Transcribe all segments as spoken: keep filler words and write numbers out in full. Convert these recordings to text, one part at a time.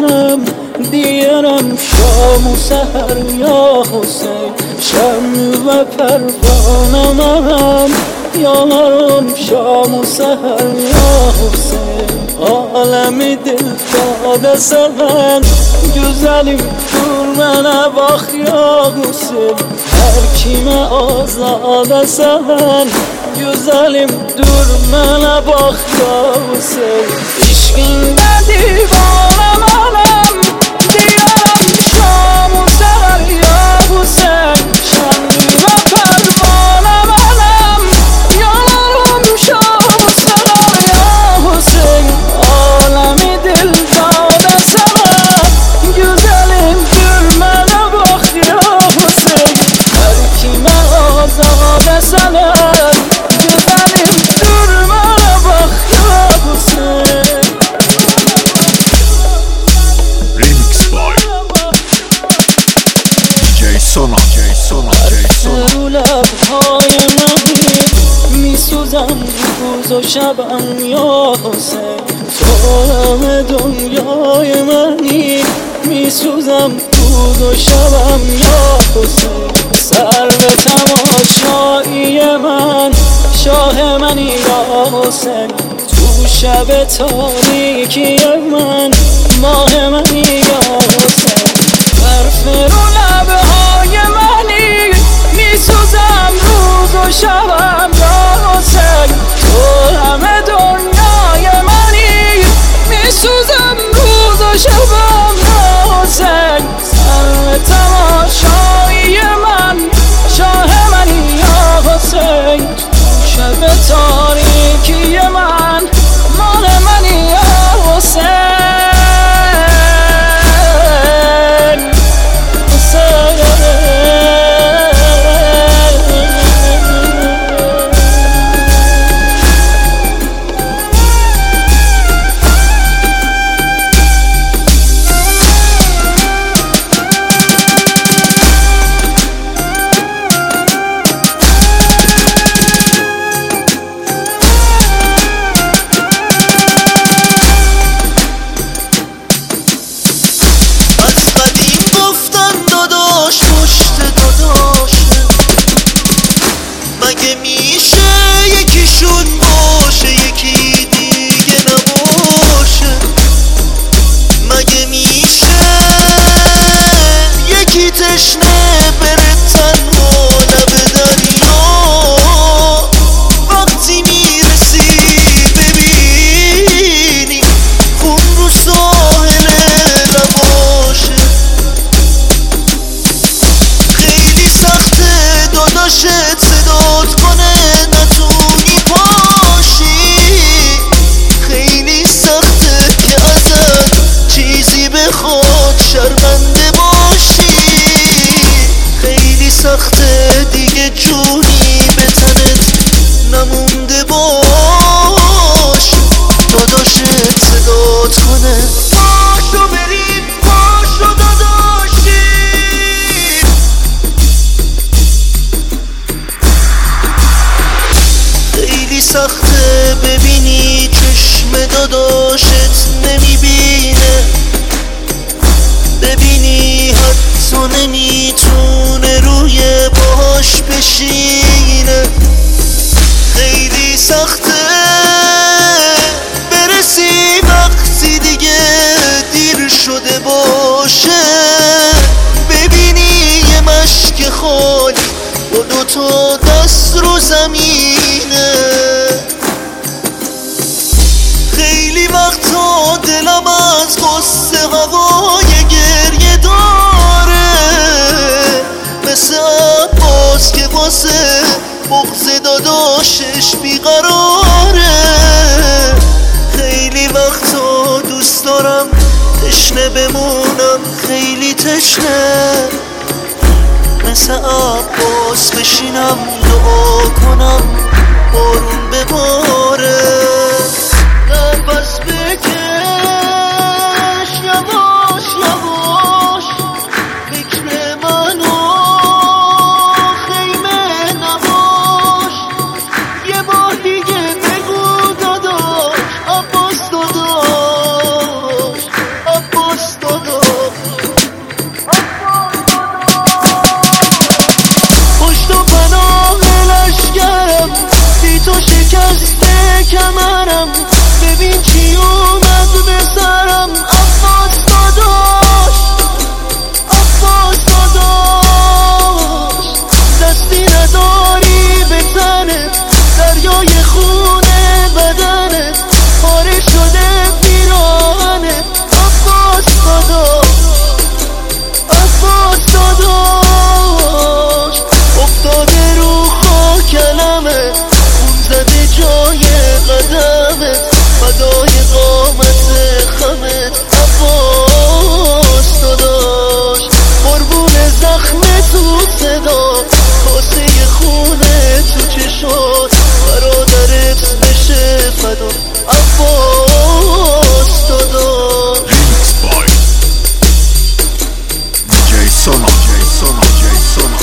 منم، دیگرم شام و سحر یا حسین، شم و پروانه منم، یارم شام و سحر یا حسین. عالمی دل داده سرن güzelim dur mənə bax ya Hüseyin, hər kimə azad esən. Güzelim dur mənə bax ya Hüseyin, İşqində divanə mənəm, deyərəm şam u səhər ya Hüseyin, şənlüğə pərvanə mənəm, yanarım şam u səhər ya Hüseyin. Alemi dil dade sever, güzelim dur mənə bax ya Hüseyin, hər kimə azad esən. Güzelim dur mənə bax ya Hüseyin. Remix by دی جی سونا دی سونا دی سونا. رو لبهای منی میسوزم روز و شبم یا حسین، تو همه دنیای منی میسوزم روز و شبم یا حسین. سر به تماشایی من شاه منی یا حسین، تو شب تاریکی من ماه منی یا حسین. برف رو لبهای منی میسوزم روز و شبم یا حسین، تو همه دنیای منی میسوزم روز و شبم یا حسین. سر تماشایی من شاه منی یا حسین، تو شب تاریکی من مال منی یا حسین. مگه میشه یکیشون باشه یکی دیگه نباشه؟ مگه میشه یکی تشنه بره تنها لب دریا؟ وقتی میرسی ببینی خون رو ساحل نباشه. خیلی سخته داداشت صدات کنه نتونی پاشی، خیلی سخته که ازت چیزی بخواد شرمنده باشی، خیلی سخته دیگه جونی به تنت نمونده باش. داداشت صدات کنه باشو بریم باشو داداشی. خیلی سخته ببینی چشم داداشت نمیبینه، ببینی حتی نمیتونه روی باهاش بشینه. خیلی سخته برسی وقتی دیگه دیر شده باشه، ببینی یه مشک خالی با دوتا دست رو زمینه. خیلی وقتا دلم از غصه هوای گریه داره، مثل عباس که واسه بغض داداشش بیقراره. خیلی وقتا دوست دارم تشنه بمونم، خیلی تشنه، مثل عباس بشینم دعا کنم بارون بباره. نفس بکش یواش یواش، فکر منو خیمه نباش. یه بار دیگه بگو داداش عباس داداش عباس داداش. کمرم، ببین چی اومد به سرم. عباس داداش، عباس داداش، دستی نداری به تنت، دریای خونه بدنت پاره شده پیراهنت. عباس داداش، عباس داداش، افتاده رو خاکلمت، خون زده جای قدمت، فدای قامت خمت. عباس داداش، قربون زخم تو صدا، کاسه خونه تو چشات، برادرت بشه فدا. عباس داداش. Remix by دی جی سونا دی جی سونا دی جی سونا.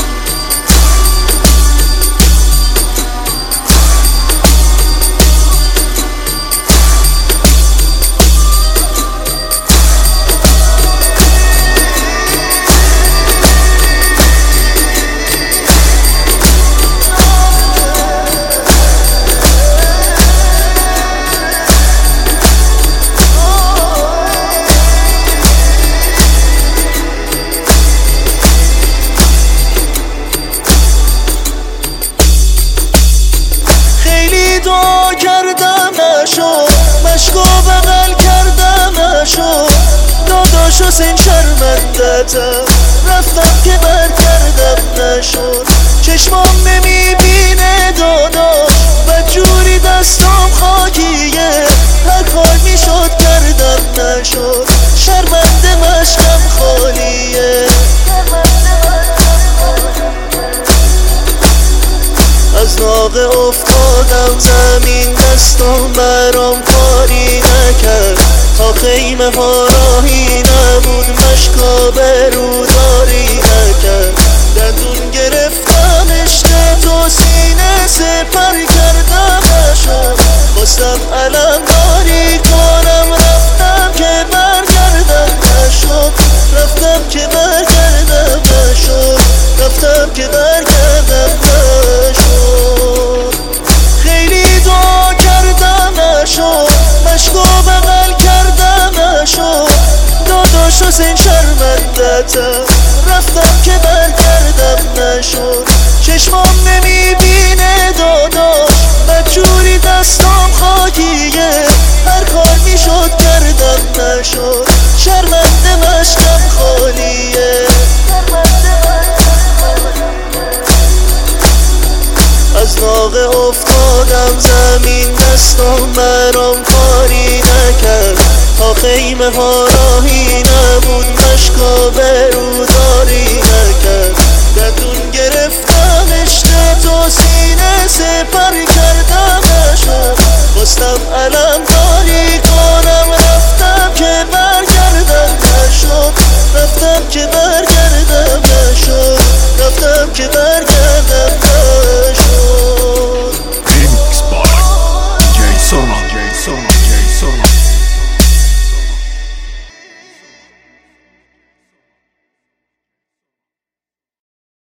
دعا کردم نشد، مشکو بغل کردم نشد. داداش حسین شرمندتم، رفتم که برگردم نشد. چشمام نمیبینه داداش، بدجوری دستام خاکیه، هر کار میشد کردم نشد. شرمنده مشکم خالیه، از ناقه افتادم زمین، دستم برام کاری نکرد. تا خیمه ها راهی نبود، مشکا بروداری نکرد. دندون گرفتم اشته تو سینه سپر کردم نشد. خواستم علم داری کنم، رفتم که برگردم نشد. رفتم که برگردم نشد. رفتم که برگردم نشد. خیلی دعا کردم نشد، مشکو بغل کردم نشد. داداش حسین شرمندتم، رفتم که برگردم نشد. چشمام نمیبینه داداش، بدجوری دستام خاکیه، هر کار میشد کردم نشد. شرمنده مشکم خالیه، از ناقه افتادم زمین، دستم برام کاری نکرد. تا خیمه ها راهی نبود، مشکا بروداری نکرد. دندون گرفتم اشته تو سینه سپر کردم نشد. خواستم علم داری کنم، رفتم که برگردم نشد. رفتم که برگردم نشد. رفتم که برگردم